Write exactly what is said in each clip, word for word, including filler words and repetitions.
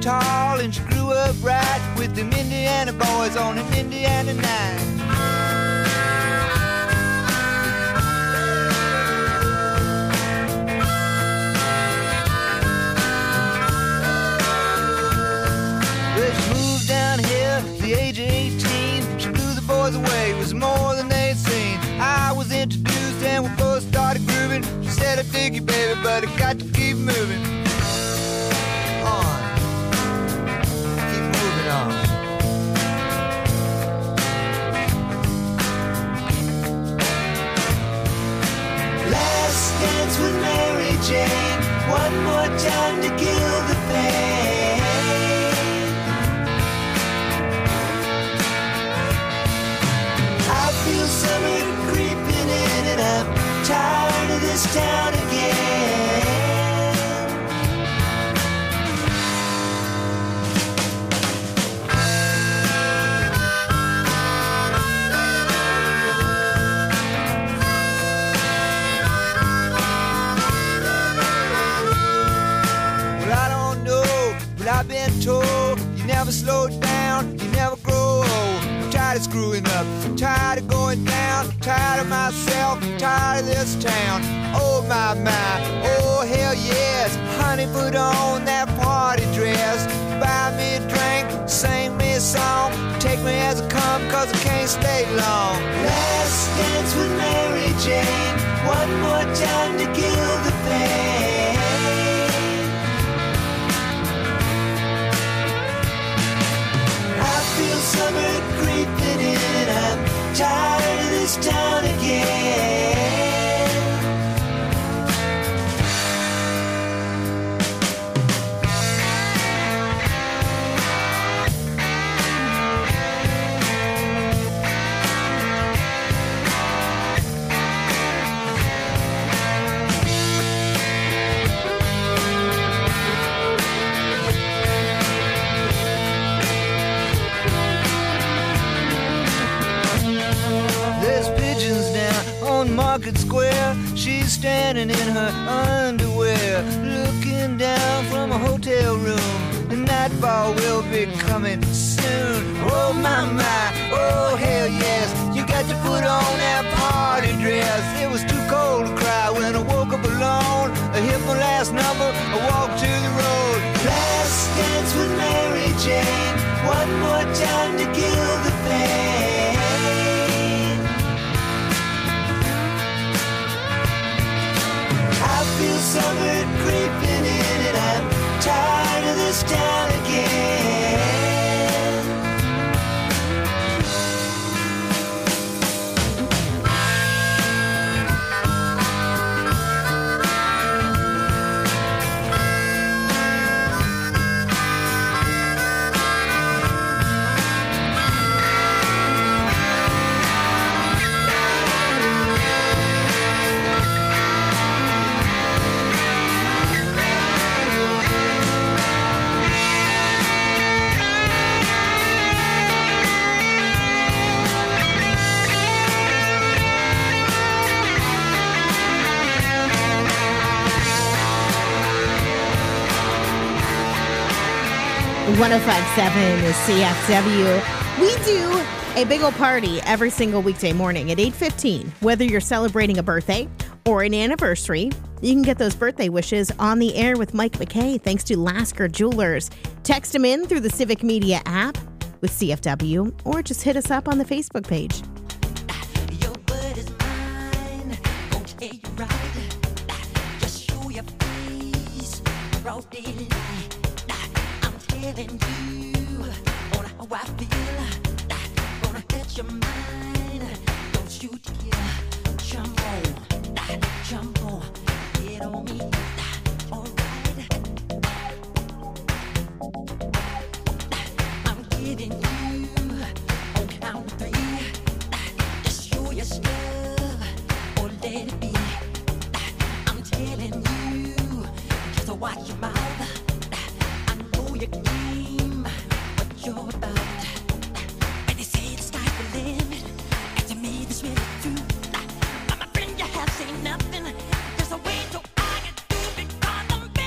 tall and she grew up right with them Indiana boys on an Indiana night. The age of eighteen, she blew the boys away, it was more than they'd seen. I was introduced and we both started grooving. She said, I dig you, baby, but I got to keep moving on. Keep moving on. Last dance with Mary Jane, one more time to kill the pain. Feel summer creeping in and I'm tired of this town again. Well, I don't know, but I've been told you never slow down, you never grow old. Tired of screwing up, tired of going down, tired of myself, tired of this town. Oh my, my, oh hell yes. Honey, put on that party dress, buy me a drink, sing me a song, take me as I come cause I can't stay long. Last dance with Mary Jane, one more time to kill the pain. I feel summer creeping in, I'm tired of this town again. Market Square, she's standing in her underwear, looking down from a hotel room. The nightfall will be coming soon. Oh my, my, oh hell yes. You got to put on that party dress. It was too cold to cry when I woke up alone. I hit my last number, I walked to the road. Last dance with Mary Jane, one more time to kill the pain. I feel summer creeping in and I'm tired of this town again. one oh five point seven is C F W. We do a big old party every single weekday morning at eight fifteen. Whether you're celebrating a birthday or an anniversary, you can get those birthday wishes on the air with Mike McKay thanks to Lasker Jewelers. Text them in through the Civic Media app with C F W or just hit us up on the Facebook page. Your word is mine, won't take you right. Just show your face, broad daylight. Telling you on how I feel, gonna catch your mind. Don't you dare jump on, jump on, get on me, alright. I'm giving you on count three. Just show your stuff or let it be. I'm telling you, just watch your mouth. You game, what you're about. When they say the sky's the limit, and to me this really true. But my friend, you have seen nothing. There's a way to I can do because I'm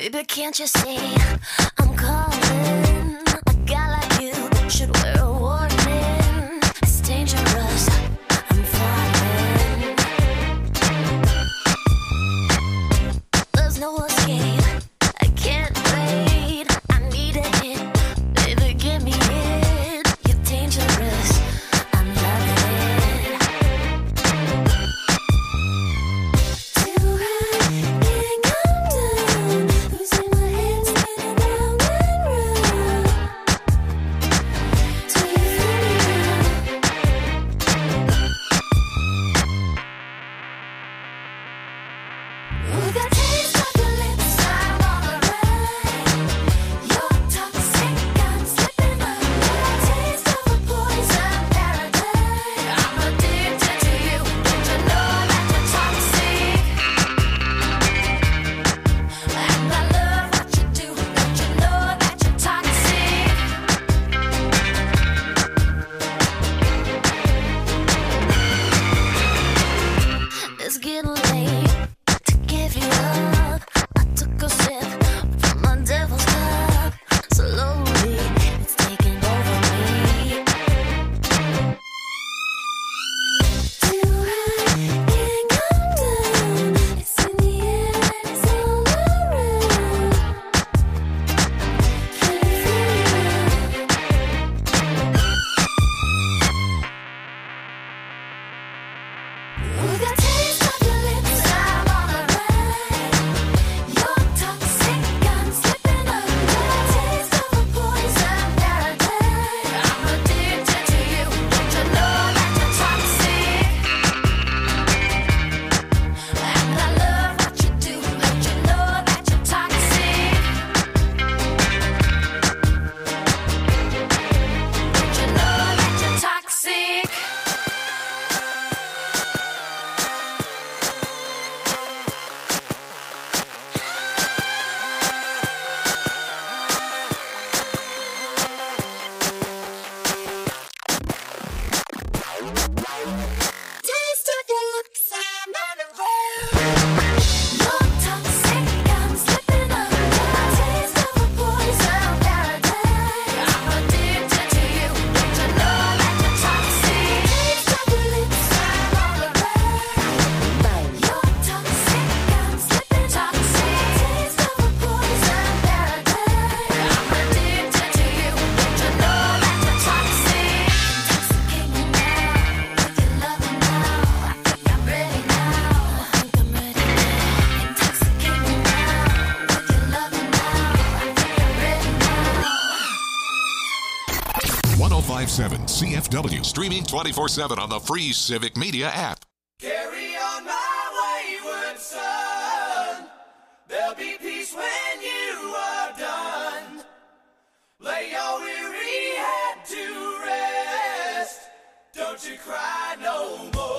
Baby, can't you see I'm calling? A guy like you should wear a warning. It's dangerous, I'm falling. There's no escape, I can't wait. I need a hit, baby, give me it. You're dangerous, I'm loving it. Too high, can't come down. Losing my head, spinning round and round. Do you feel me now? Ooh, the taste of your lips, I'm on the ride. You're toxic, I'm slipping under. Taste of a poison paradise. I'm addicted to you. Don't you know that you're toxic? And I love what you do. Don't you know that you're toxic? It's getting late to give you up. I took a sip from my devil's cup. Slowly, it's taking over me. Too high, can't come down. It's in the air and it's all around. Can you feel it now? Ooh, the taste of your lips, I'm on the ride. You're toxic, I'm slipping under. Taste of a poison paradise. I'm addicted to you. Don't you know that you're toxic? And I love what you do. Don't you know that you're toxic? Don't you know that you're toxic? Taste of your lips, I'm on the road. You're toxic, I'm slipping under. Taste of a poison paradise. I'm addicted to you. Don't you know that you're toxic? Taste of your lips, I'm on the road. You're toxic, I'm slipping toxic. Taste of a poison paradise. I'm addicted to you. Don't you know that you're toxic? Intoxicate me now with your loving now. I think I'm ready now. I think I'm ready now. Intoxicate me now with your loving now. I think I'm ready now. one oh five point seven C F W, streaming twenty-four seven on the free Civic Media app. Carry on my wayward son. There'll be peace when you are done. Lay your weary head to rest. Don't you cry no more.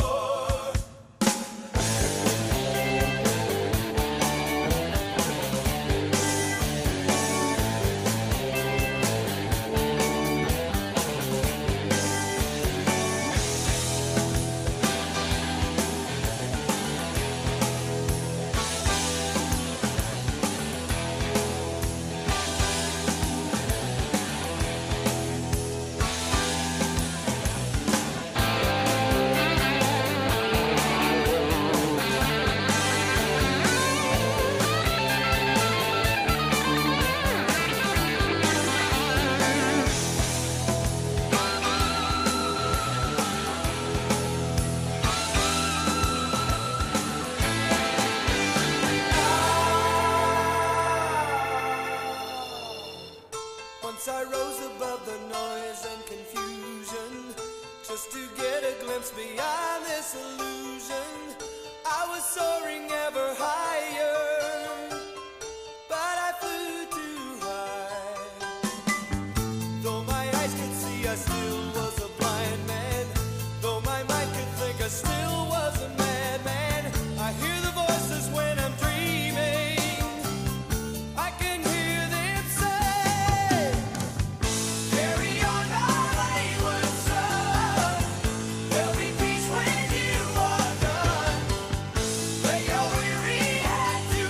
Once I rose above the noise and confusion, just to get a glimpse beyond this illusion. I was soaring ever higher, but I flew too high. Though my eyes could see, I still was a blind man. Though my mind could think, I still was a madman. I hear the voices when I'm dreaming. I can hear them say, carry on my wayward son. There'll be peace when you are done. Lay your weary head to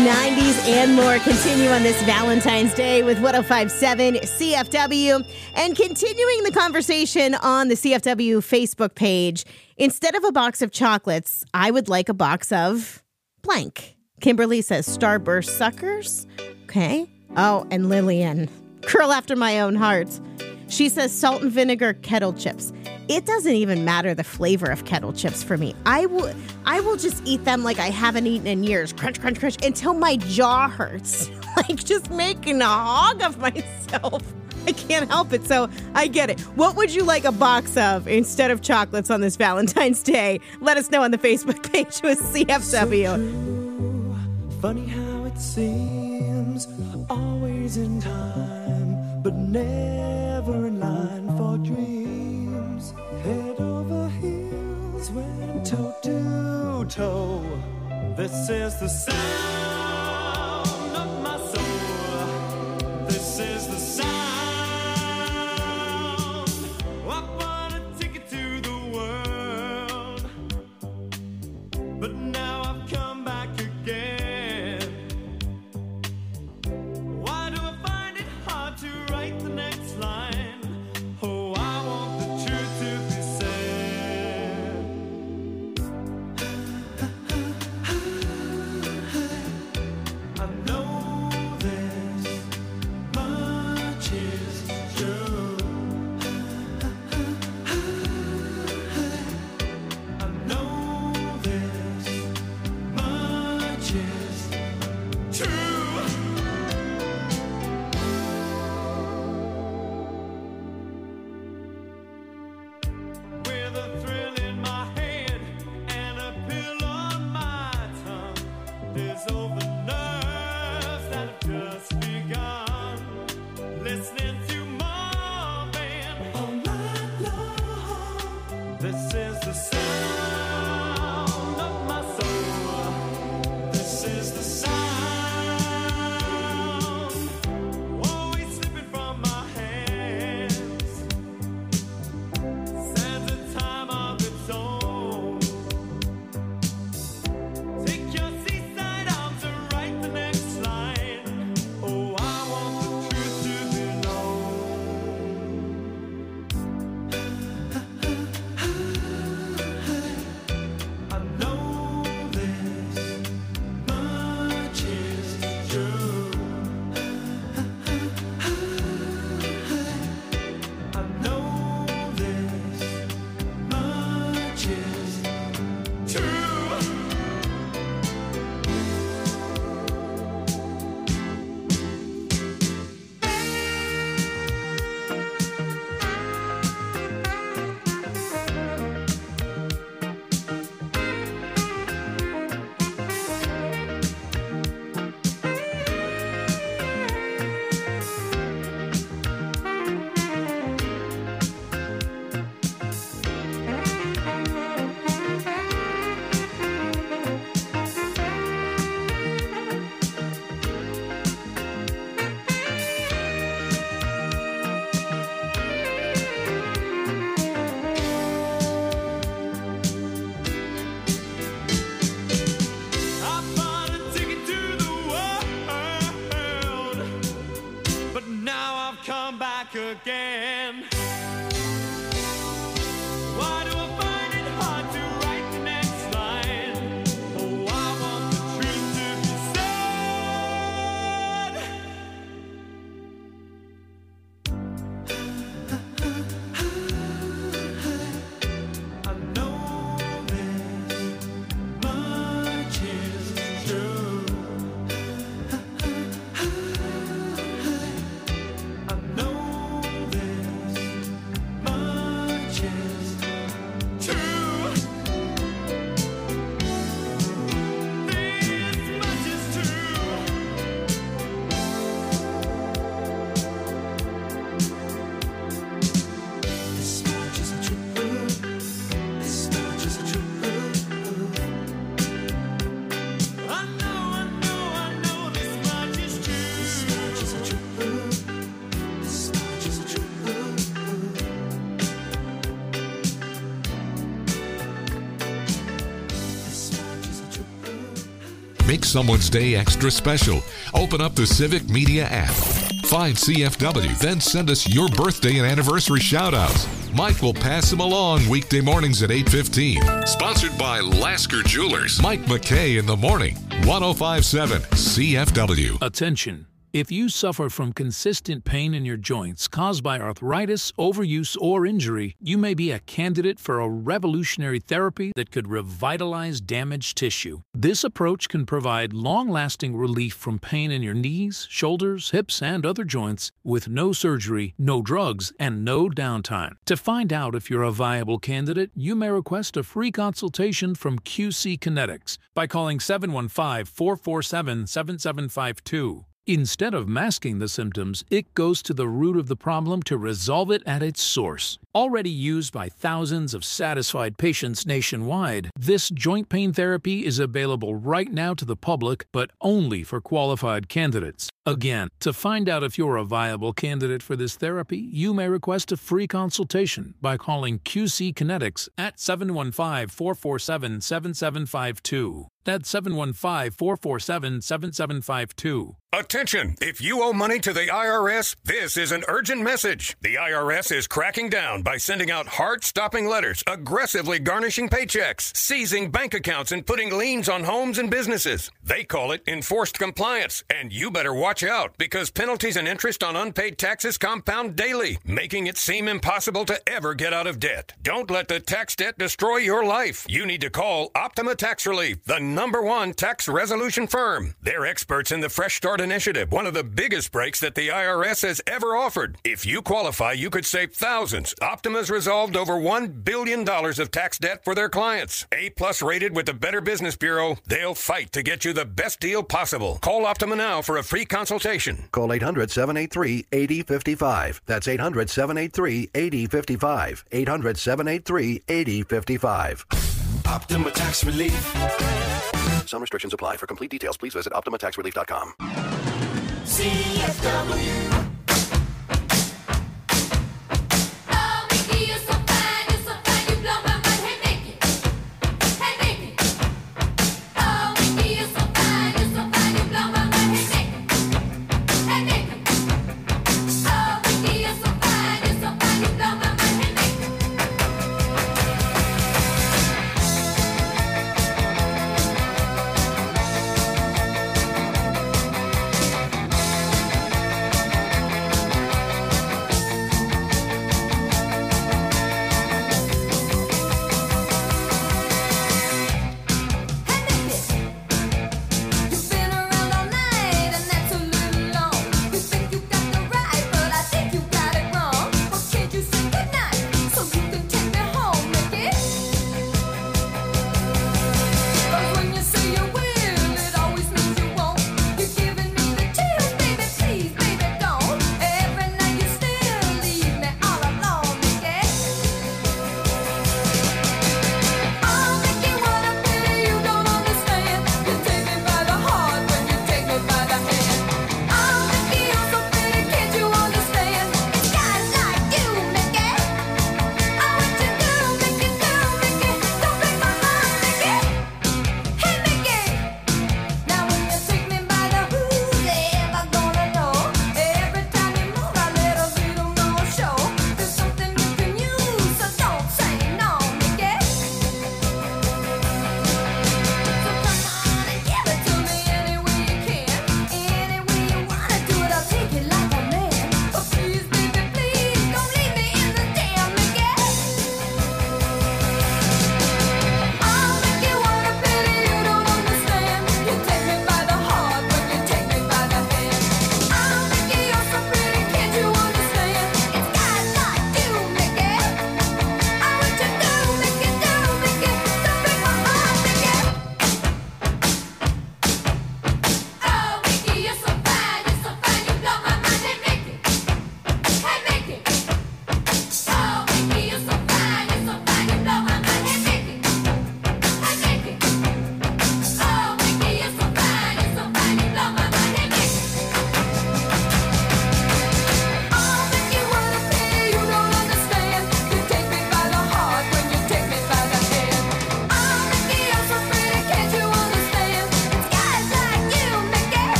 nineties, and more continue on this Valentine's Day with one oh five point seven C F W. And continuing the conversation on the C F W Facebook page, instead of a box of chocolates, I would like a box of blank. Kimberly says Starburst suckers. Okay. Oh, and Lillian, girl after my own heart. She says salt and vinegar kettle chips. It doesn't even matter the flavor of kettle chips for me. I will I will just eat them like I haven't eaten in years. Crunch, crunch, crunch, until my jaw hurts. Like just making a hog of myself. I can't help it, so I get it. What would you like a box of instead of chocolates on this Valentine's Day? Let us know on the Facebook page with C F W. So true, funny how it seems, always in time, but never in line for dreams. Head over heels, went toe to toe. This is the sound of my soul. This is the sound. I want a ticket to the world, but now I've come back again. Why do I find it hard to write the next line? Oh, I want the truth to be said. I know this much is true. I know this much is true. With a thrill in my head and a pill on my tongue, there's over nerves that have just begun. Listening to Marvin all night long. This is the sound of my soul. This is the sound, always slipping from my hands. Stands a time of its own. Take your seaside arms to write the next line. Oh, I want the truth to be known. I Make someone's day extra special. Open up the Civic Media app. Find C F W, then send us your birthday and anniversary shout-outs. Mike will pass them along weekday mornings at eight fifteen. Sponsored by Lasker Jewelers. Mike McKay in the morning. one oh five point seven C F W. Attention. If you suffer from consistent pain in your joints caused by arthritis, overuse, or injury, you may be a candidate for a revolutionary therapy that could revitalize damaged tissue. This approach can provide long-lasting relief from pain in your knees, shoulders, hips, and other joints with no surgery, no drugs, and no downtime. To find out if you're a viable candidate, you may request a free consultation from Q C Kinetics by calling seven one five, four four seven, seven seven five two. Instead of masking the symptoms, it goes to the root of the problem to resolve it at its source. Already used by thousands of satisfied patients nationwide, this joint pain therapy is available right now to the public, but only for qualified candidates. Again, to find out if you're a viable candidate for this therapy, you may request a free consultation by calling Q C Kinetics at seven one five, four four seven, seven seven five two. That's seven one five, four four seven, seven seven five two. Attention! If you owe money to the I R S, this is an urgent message. The I R S is cracking down by sending out heart-stopping letters, aggressively garnishing paychecks, seizing bank accounts, and putting liens on homes and businesses. They call it enforced compliance, and you better watch out because penalties and interest on unpaid taxes compound daily, making it seem impossible to ever get out of debt. Don't let the tax debt destroy your life. You need to call Optima Tax Relief, the number one tax resolution firm. They're experts in the Fresh Start Initiative, one of the biggest breaks that the I R S has ever offered. If you qualify, you could save thousands. Optima's resolved over one billion dollars of tax debt for their clients. A-plus rated with the Better Business Bureau, they'll fight to get you the best deal possible. Call Optima now for a free consultation. Call eight hundred, seven eight three, eight zero five five. That's eight hundred, seven eight three, eight zero five five. eight hundred, seven eight three, eight zero five five. Optima Tax Relief. Some restrictions apply. For complete details, please visit optima tax relief dot com. C F W.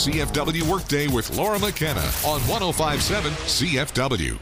C F W Workday with Laura McKenna on one oh five point seven C F W.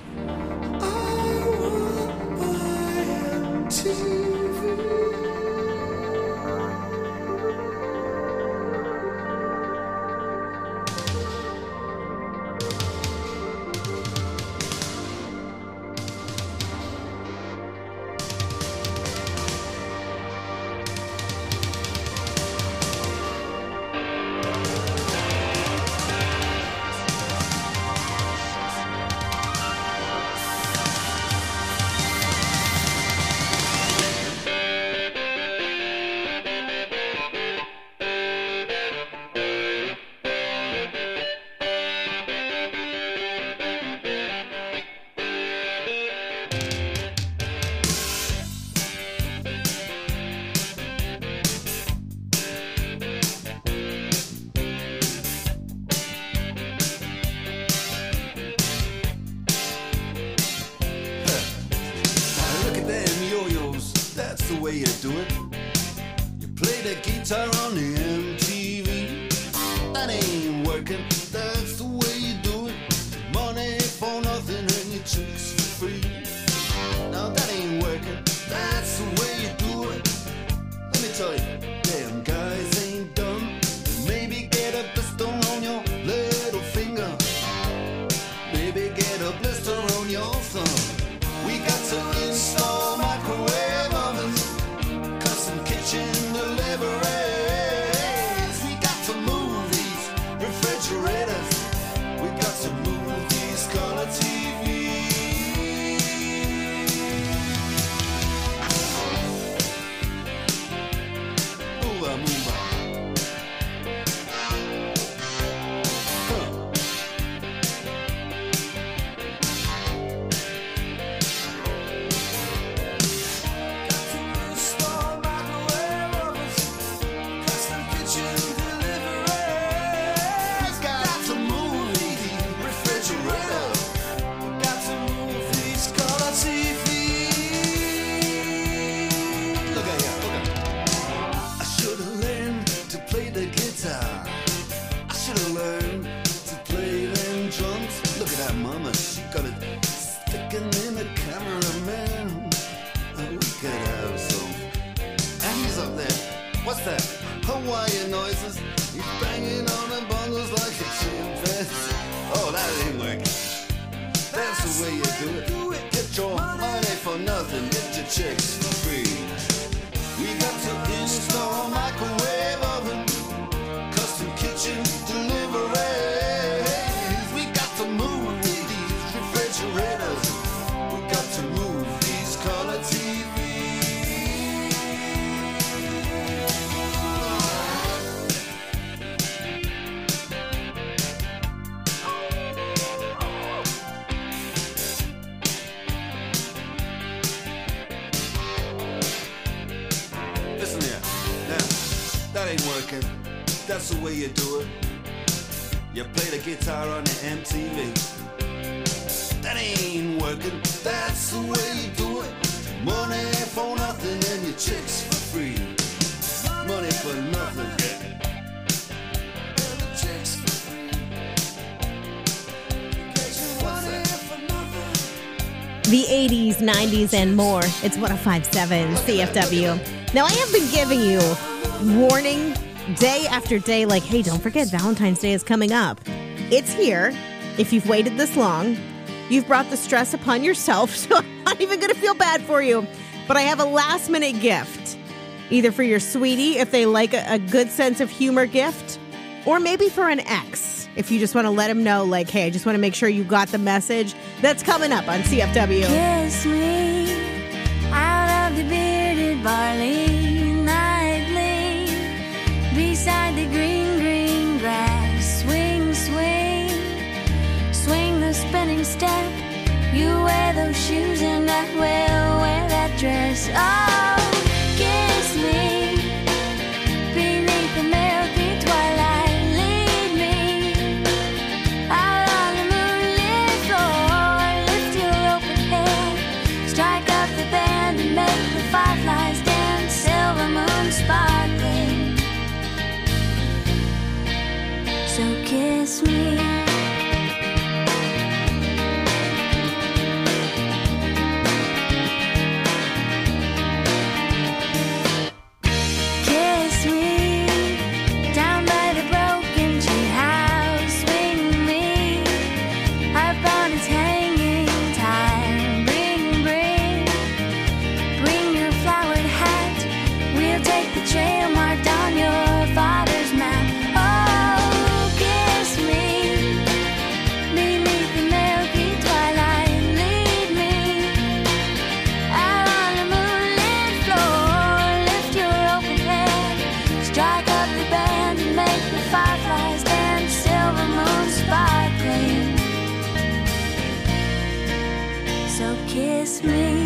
way you do it. You play the guitar on the M T V. That ain't working, that's the way you do it. Money for nothing and your chicks for free. Now that ain't working, that's the way you do it. Let me tell you, damn guys ain't dumb. Maybe get a blister on your little finger. Maybe get a blister on your thumb. We got to install microwave ovens, custom kitchen deliveries. We got to move these refrigerators. We got to move these color T Vs. Move on, move on. What's that? Hawaiian noises. He's banging on the bongos like a chimpanzee. Oh, that ain't working. That's the way you do it. Get your money for nothing. Get your chicks for free. We got to install microwave oven, custom kitchen deliveries. We got to move these refrigerators. We got to move these color T Vs. That ain't working, that's the way you do it. You play the guitar on the M T V. That ain't working, that's the way you do it. Money for nothing and your chicks for free. Money for nothing and your chicks for free. What's that? The eighties, nineties, and more. It's one oh five point seven C F W. Now, I have been giving you warning day after day, like, hey, don't forget Valentine's Day is coming up. It's here. If you've waited this long, you've brought the stress upon yourself, so I'm not even going to feel bad for you. But I have a last minute gift, either for your sweetie, if they like a, a good sense of humor gift, or maybe for an ex, if you just want to let him know, like, hey, I just want to make sure you got the message. That's coming up on C F W. Kiss me out of the bearded barley nightly, beside the green, green grass. Swing, swing, swing the spinning step. You wear those shoes and I will wear that dress. Oh, kiss me beneath the milky twilight. Lead me out on the moonlit floor. Lift your open head, strike up the band and make the fireflies dance. Silver moon sparkling. So kiss kiss me. Kiss me down by the broken tree house. Swing me up on its hanging time. Bring, bring, bring your flowered hat. We'll take the trail marked on your father's map. Oh, kiss me beneath the milky twilight. Lead me out on the moonlit floor. Lift your open head, strike up the band and make the fireflies dance. Silver moon sparkling. So kiss me.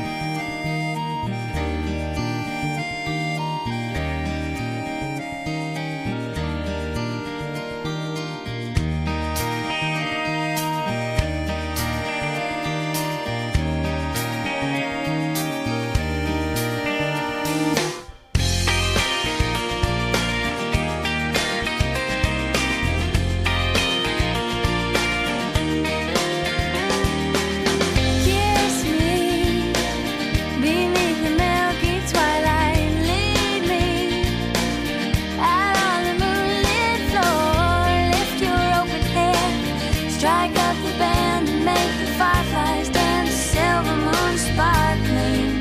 Kiss me beneath the milky twilight. Lead me out on the moonlit floor. Lift your open head, strike up the band and make the fireflies dance. Silver moon sparkling.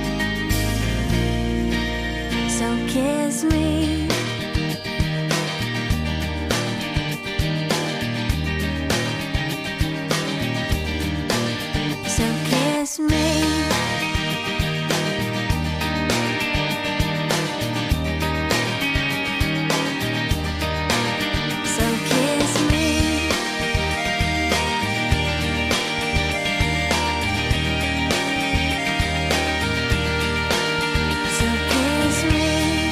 So kiss me. So kiss me. So kiss me. So kiss me.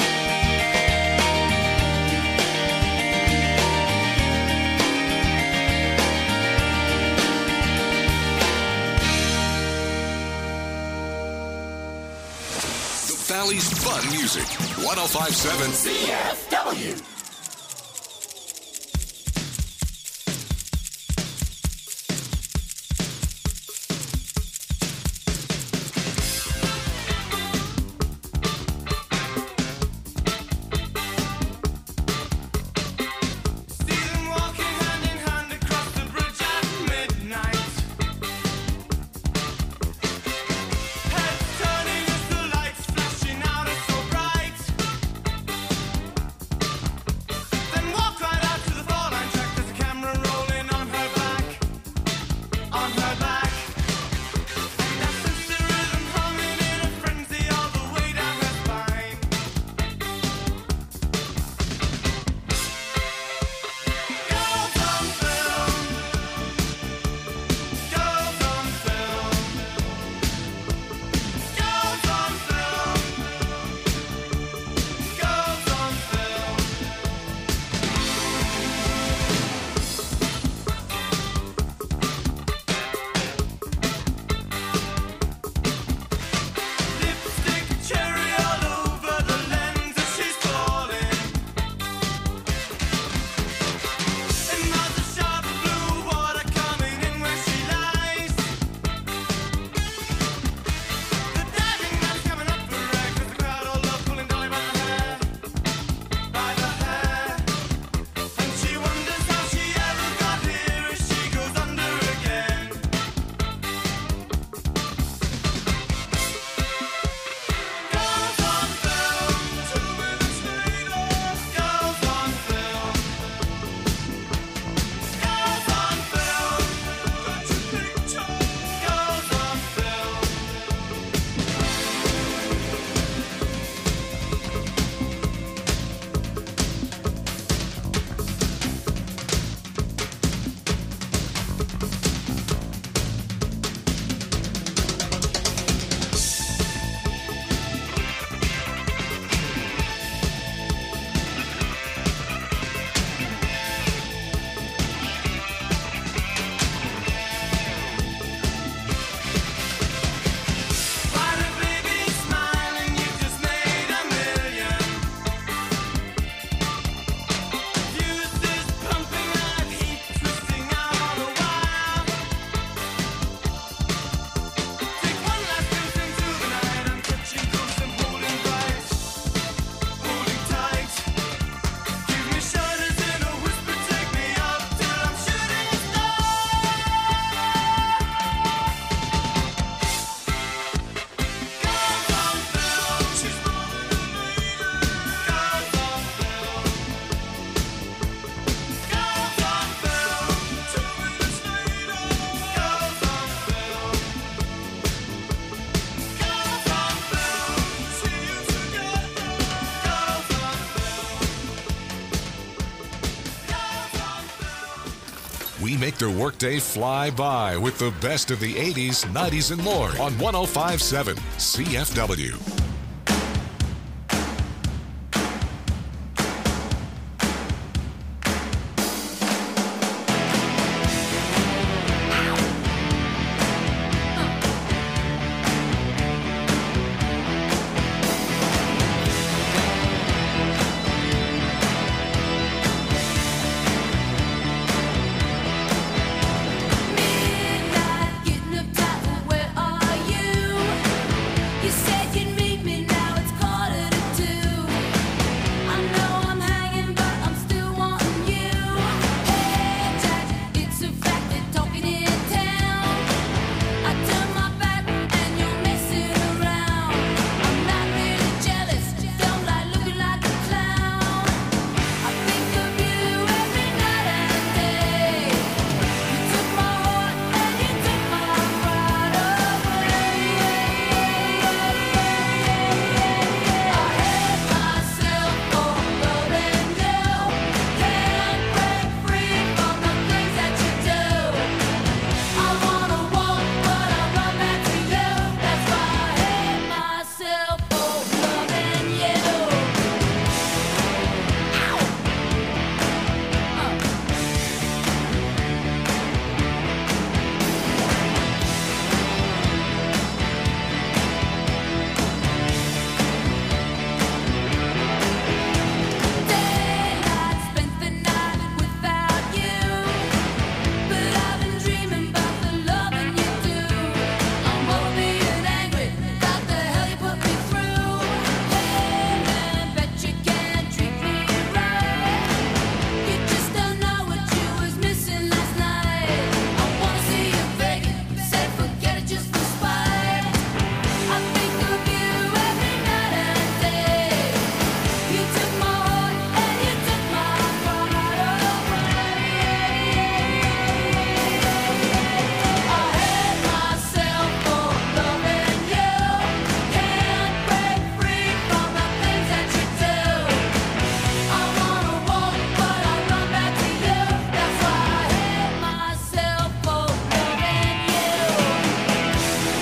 The Valley's fun music. one oh five point seven C F W. See them walking hand in hand across the bridge at midnight. Heads turning as the lights flashing out are so bright. We make their workday fly by with the best of the eighties, nineties, and more on one oh five point seven C F W. Getting uptight, where are you? You said you'd meet me, now it's quarter to two. I know I'm hanging, but I'm still wanting you. Hey Jack, it's a fact that talking in town. I turn my back and you're messing around. I'm not really jealous, don't like looking like a clown. I think of you every night and day. You took my heart and you took my pride away. I hate myself for loving you. Can't break free from the things that you do. I wanna walk, but I run back to you. That's why I hate myself for loving you. Daylight, spent the night without you, but I've been dreaming about the loving you do. I'm over being angry about the hell you put me through. Hey man, bet you can't treat me right. You just don't know what you was missing last night. I wanna see you begging, say forget it just for spite. I think of you every night and day. You took my heart and you took my pride away. I hate myself for loving you. Can't break free from the things that you do. I wanna walk, but I run back to you. That's why I hate myself for loving you.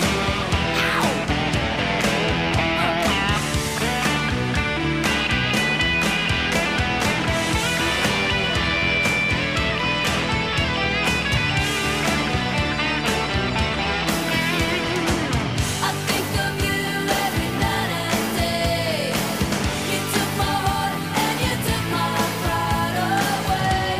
I think of you every night and day. You took my heart and you took my pride away.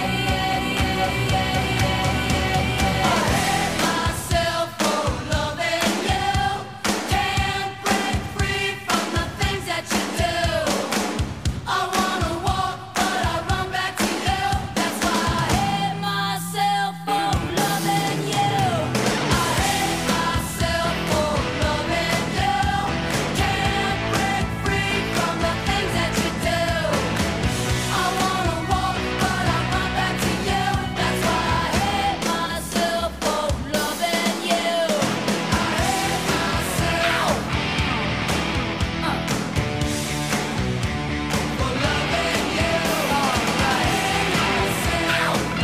I hate myself for loving you. Can't break free from the things that you do. I wanna walk, but I run back to you. That's why I hate myself for loving you. I hate myself for loving you. Can't break free from the things that you do. I wanna walk, but I run back to you. That's why I hate myself for loving you. I hate myself for loving you. I hate myself for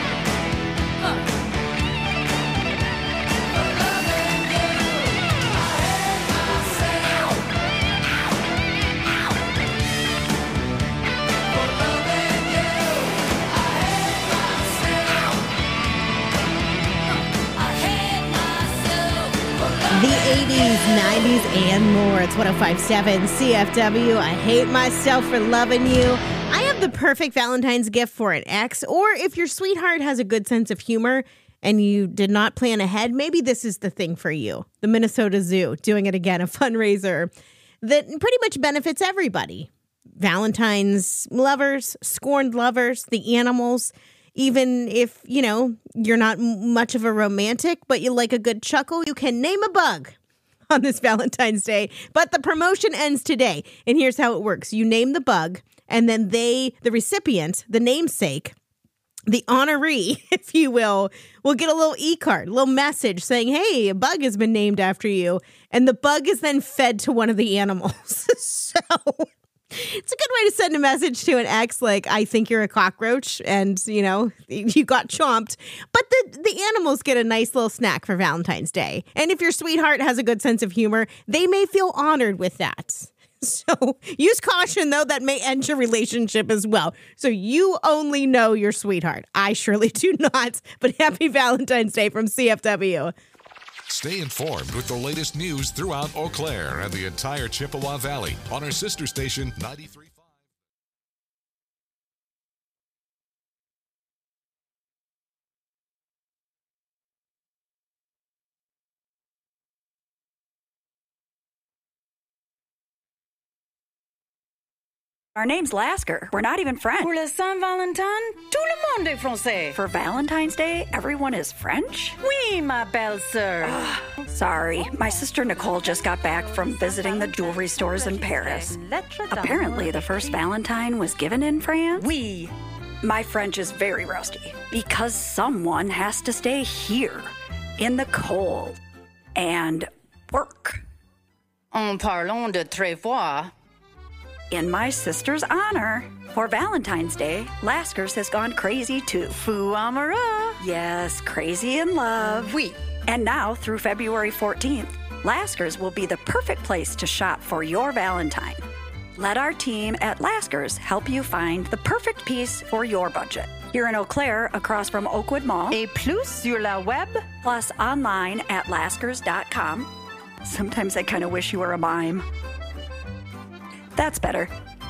loving you. I hate myself for loving you. I hate myself. I hate myself for The eighties, nineties, and more. It's one oh five point seven C F W. I hate myself for loving you. I have the perfect Valentine's gift for an ex, or if your sweetheart has a good sense of humor and you did not plan ahead, maybe this is the thing for you. The Minnesota Zoo doing it again, a fundraiser that pretty much benefits everybody. Valentine's lovers, scorned lovers, the animals. Even if, you know, you're not m- much of a romantic, but you like a good chuckle, you can name a bug on this Valentine's Day. But the promotion ends today. And here's how it works. You name the bug, and then they, the recipient, the namesake, the honoree, if you will, will get a little e-card, a little message saying, hey, a bug has been named after you. And the bug is then fed to one of the animals. So It's a good way to send a message to an ex like, I think you're a cockroach and, you know, you got chomped. But the, the animals get a nice little snack for Valentine's Day. And if your sweetheart has a good sense of humor, they may feel honored with that. So use caution, though, that may end your relationship as well. So you only know your sweetheart. I surely do not. But happy Valentine's Day from C F W. Stay informed with the latest news throughout Eau Claire and the entire Chippewa Valley on our sister station, ninety-three point five. Our name's Lasker. We're not even French. Pour la Saint-Valentin, tout le monde est français. For Valentine's Day, everyone is French? Oui, ma belle-sœur. Ugh, sorry, my sister Nicole just got back from visiting the jewelry stores in Paris. Apparently, the first Valentine was given in France? Oui. My French is very rusty because someone has to stay here in the cold and work. En parlant de très froid. In my sister's honor, for Valentine's Day, Lasker's has gone crazy too. Fou amoureux. Yes, crazy in love. Oui. And now, through February fourteenth, Lasker's will be the perfect place to shop for your Valentine. Let our team at Lasker's help you find the perfect piece for your budget. Here in Eau Claire, across from Oakwood Mall. Et plus sur la web. Plus online at laskers dot com. Sometimes I kind of wish you were a mime. That's better.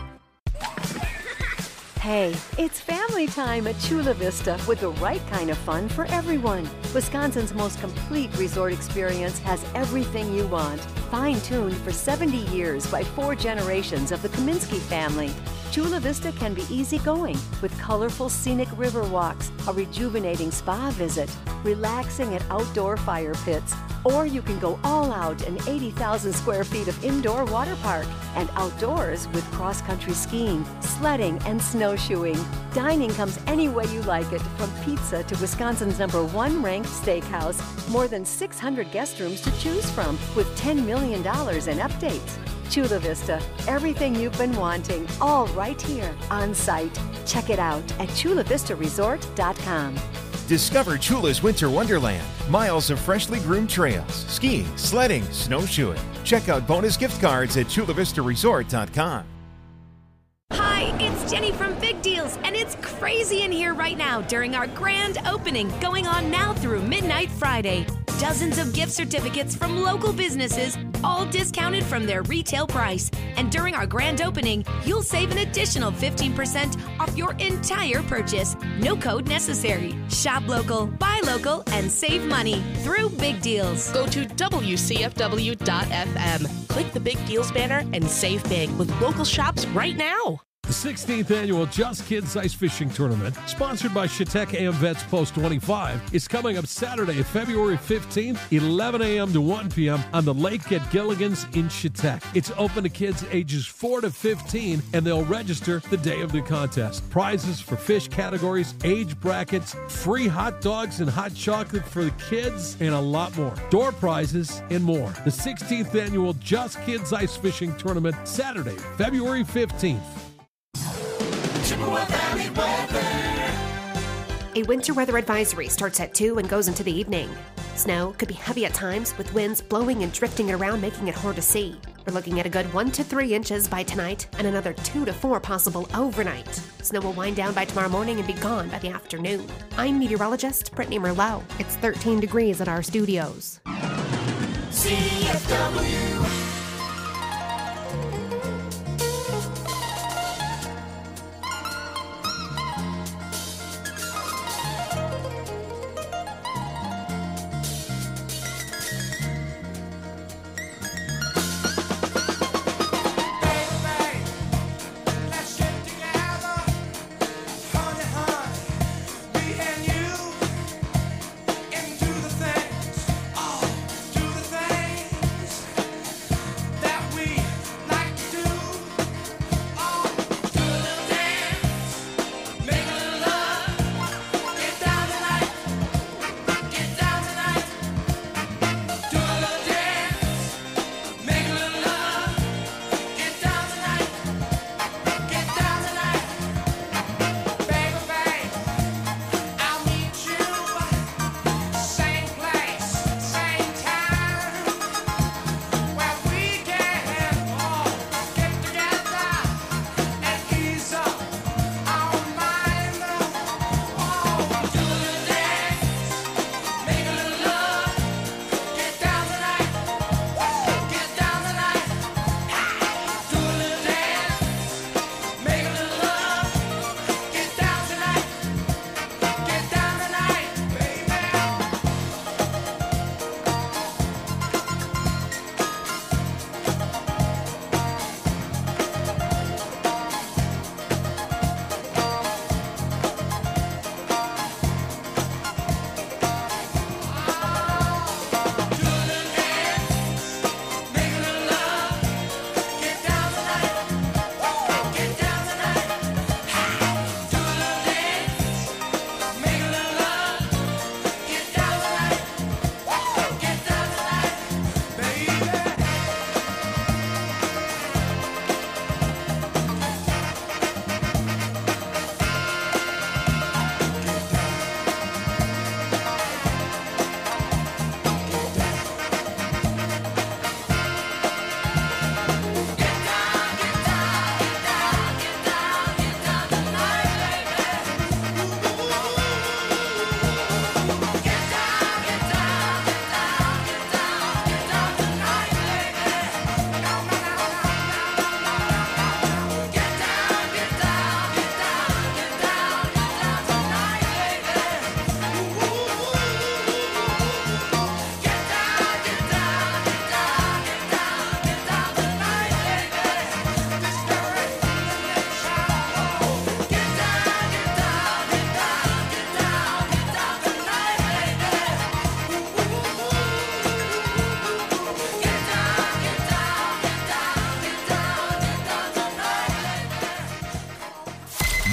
Hey, it's family time at Chula Vista with the right kind of fun for everyone. Wisconsin's most complete resort experience has everything you want. Fine-tuned for seventy years by four generations of the Kaminsky family. Chula Vista can be easygoing with colorful scenic river walks, a rejuvenating spa visit, relaxing at outdoor fire pits, or you can go all out in eighty thousand square feet of indoor water park and outdoors with cross-country skiing, sledding, and snowshoeing. Dining comes any way you like it, from pizza to Wisconsin's number one ranked steakhouse. More than six hundred guest rooms to choose from with ten million dollars in updates. Chula Vista, everything you've been wanting, all right here on site. Check it out at chula vista resort dot com. Discover Chula's Winter Wonderland. Miles of freshly groomed trails, skiing, sledding, snowshoeing. Check out bonus gift cards at chula vista resort dot com. Hi, it's Jenny from Big Deals, and it's crazy in here right now during our grand opening going on now through midnight Friday. Dozens of gift certificates from local businesses, all discounted from their retail price. And during our grand opening, you'll save an additional fifteen percent off your entire purchase. No code necessary. Shop local, buy local, and save money through Big Deals. Go to W C F W dot F M. Click the Big Deals banner and save big with local shops right now. The sixteenth annual Just Kids Ice Fishing Tournament, sponsored by Chautauqua AmVets Post twenty-five, is coming up Saturday, February fifteenth, eleven a.m. to one p.m. on the lake at Gilligan's in Chautauqua. It's open to kids ages four to fifteen, and they'll register the day of the contest. Prizes for fish categories, age brackets, free hot dogs and hot chocolate for the kids, and a lot more. Door prizes and more. The sixteenth annual Just Kids Ice Fishing Tournament, Saturday, February fifteenth. Chippewa Valley weather. A winter weather advisory starts at two and goes into the evening. Snow could be heavy at times, with winds blowing and drifting it around, making it hard to see. We're looking at a good one to three inches by tonight and another two to four possible overnight. Snow will wind down by tomorrow morning and be gone by the afternoon. I'm meteorologist Brittany Merlot. It's thirteen degrees at our studios. C F W.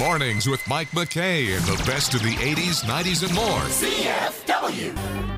Mornings with Mike McKay and the best of the eighties, nineties, and more. C F W.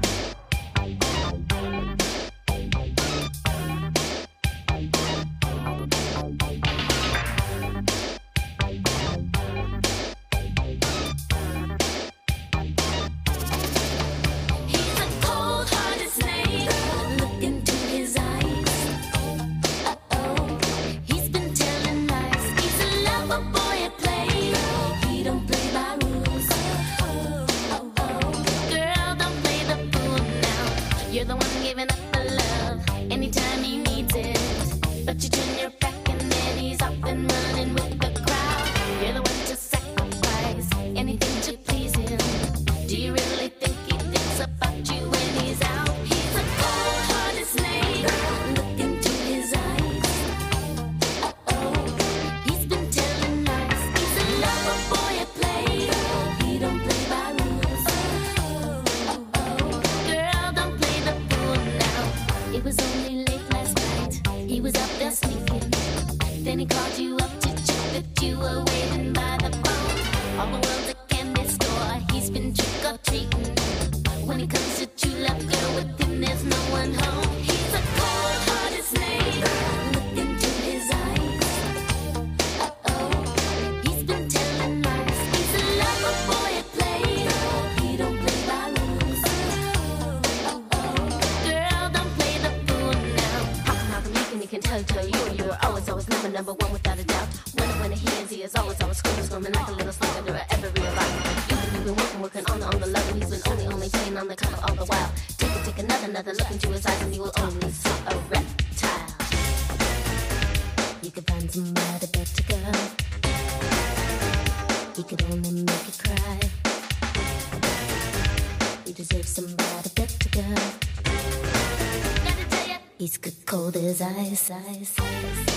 His eyes, eyes, eyes.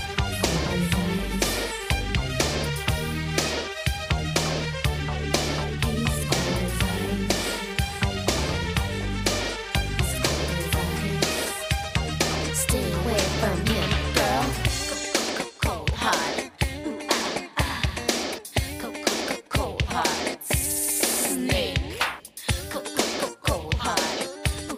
Stay away from him, girl. Cold hearted. Cold hearted. Snake. Cold hearted.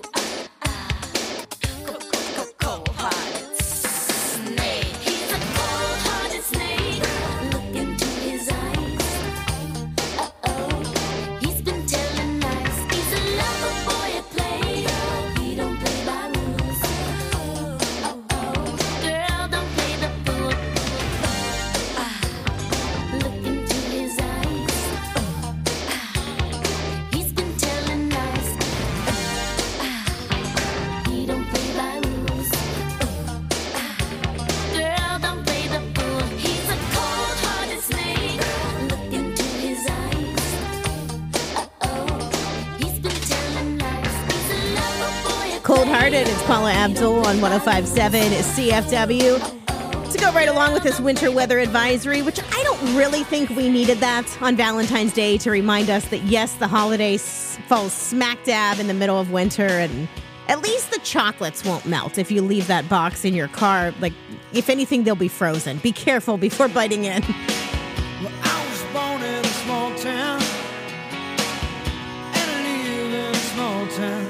Cold-Hearted, it's Paula Abdul on one oh five point seven C F W. To go right along with this winter weather advisory, which I don't really think we needed that on Valentine's Day to remind us that, yes, the holiday s- falls smack dab in the middle of winter, and at least the chocolates won't melt if you leave that box in your car. Like, if anything, they'll be frozen. Be careful before biting in. Well, I was born in a small town, and I live in a small town.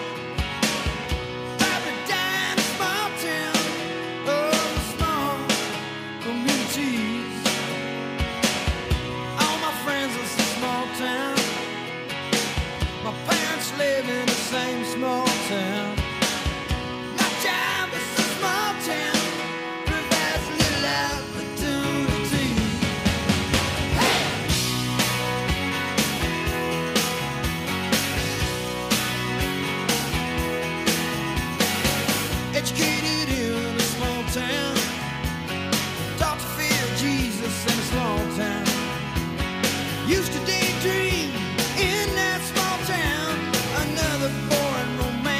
Live in the same small town. My job is a small town, provides little opportunity. Hey! Educated in a small town, taught to fear Jesus in a small town. Used to daydream in that small town. Another boring romance.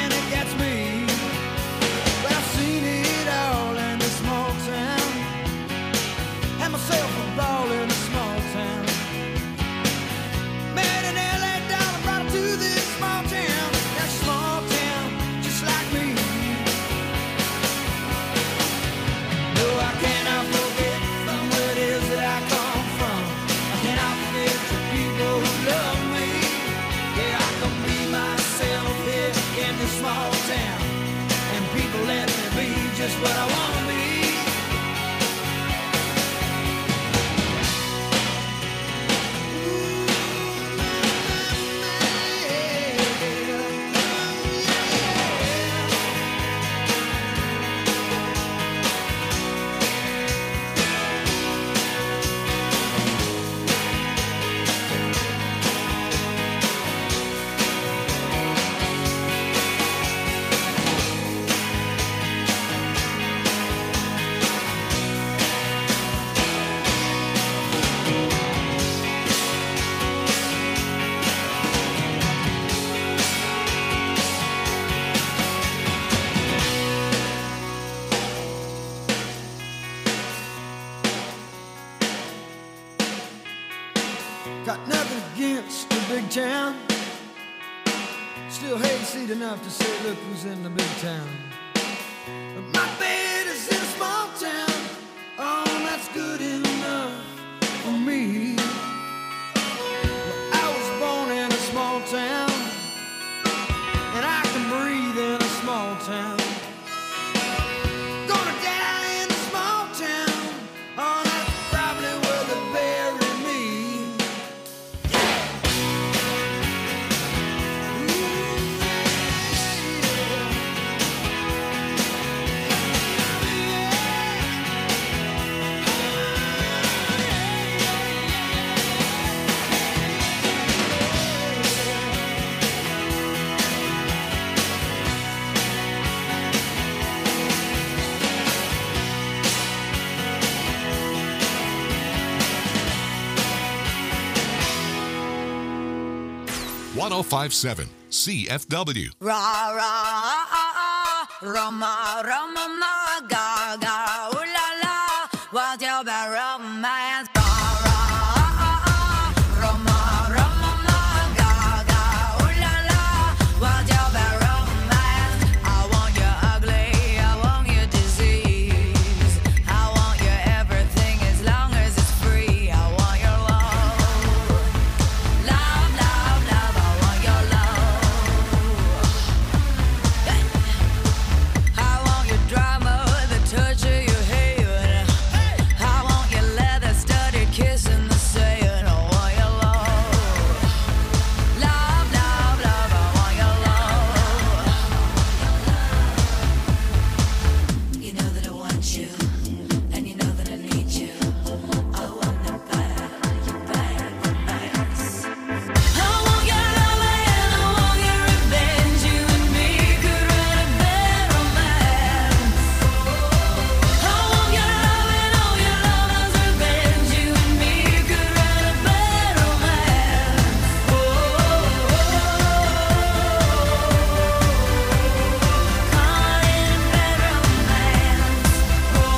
town. Still hayseed enough to say, look who's in the big town. But my bed is in a small town. Oh, that's good enough for me. Well, I was born in a small town, and I can breathe in a small town. Gonna die in a small town. Oh, that's probably where they bury me. one oh five point seven C F W. Ra ra ah ah Roma Roma ma ga ga ooh la la. What's your bad romance? Ra ra ah ah Roma Roma ma ga ga ooh la la. What's your bad romance? I want you ugly, I want you disease, I want you everything as long as it's free. I want your love, love, love, love. I want your love. I want your drama, the touch of your hair. I want your leather studded kiss in the sand. I want your love, love, love, love. I want your love. You know that I want you, and you know that I need you. I want it bad, you bad, bad. I want your love and I want your revenge. You and me could write a bad romance. I want your love and all your love's revenge. You and me could write a bad romance. Oh, call it a bad romance. Oh,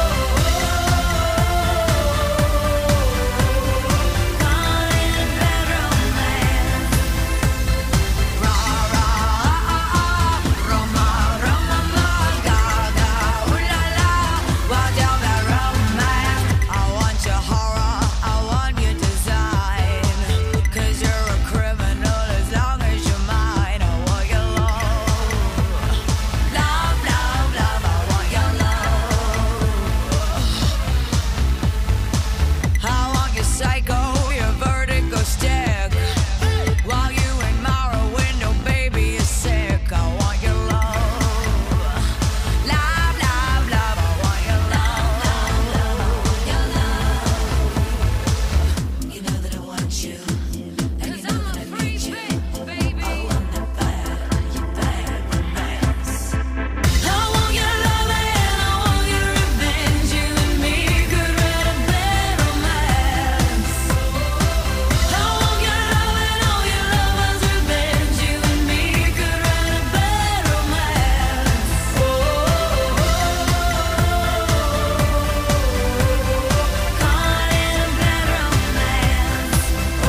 call it a bad romance. Ra ra ah ah Roma Roma ma ga ga ooh la la. What's your bad romance? I want your horror, I want your design, 'cause you're a criminal as long as you're mine. I want your love, love, love, love. I want your love. I want your psycho, your vertigo stick, while you admire a window, baby, you're sick. I want your love, love, love, love. I want your love, your love. You know that I want you, and you know that I need you. I want it bad, you bad romance. I want your love and I want your revenge. You and me could write a bad romance. I want your love and all your love's revenge. You and me could write a bad romance. Oh, call it a bad romance. Oh,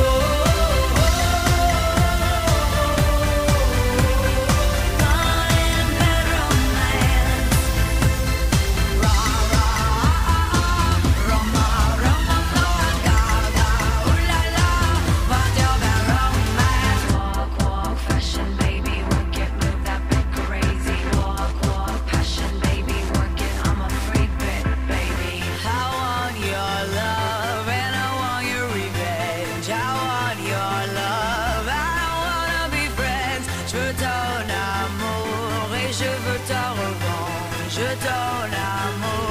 call it a bad romance. Ra ra ah ah Roma Roma ma ga ga ooh la la. What's your bad romance? Walk walk fashion, baby, work it, move that bit crazy. Walk walk passion, baby, work it. I'm a freak bit, baby. I want your love and I want your revenge. I want your love, I wanna be friends. Je veux ton amour et je veux ta revanche. Je veux ton amour